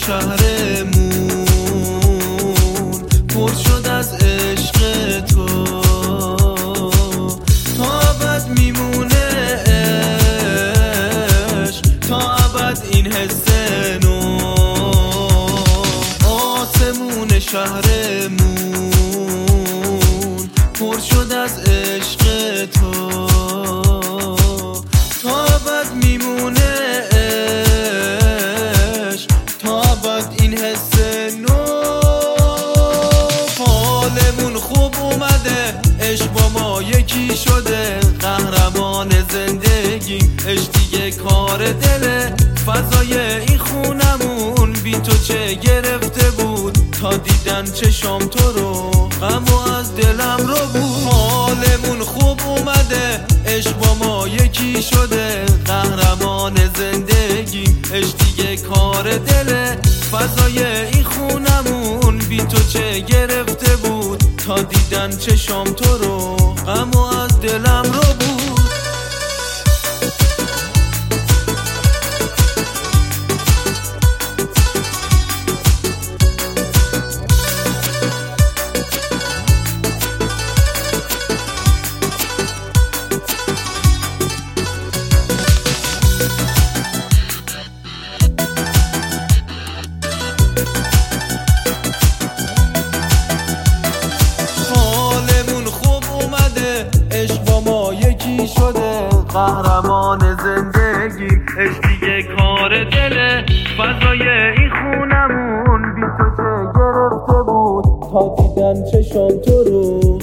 شهرمون پر شد از عشق تو، تا ابد میمونه عشق، تا ابد این حس نو. آسمون شهرمون پر شد از عشق تو، تا ابد میمونه عشق، تا ابد این حس نو. حالمون خوب اومده، عشق با ما یکی شده، قهرمان زندگی عشق دیگه کار دله. فضای این خونمون بی تو چه گرفته بود، تا دیدن چشام تو رو غم و از دلم رو بود. حالمون خوب اومده، عشق با ما یکی شده، قهرمان زندگی عشق دیگه کار دله. فضای این خونمون بی تو چه گرفته بود، تا دیدن چشام تو رو غم و از دلم رو بود. قهرمان زندگی عشق دیگه کار دله. فضای این خونمون بی تو چه گرفته بود، تا دیدن چشام تو رو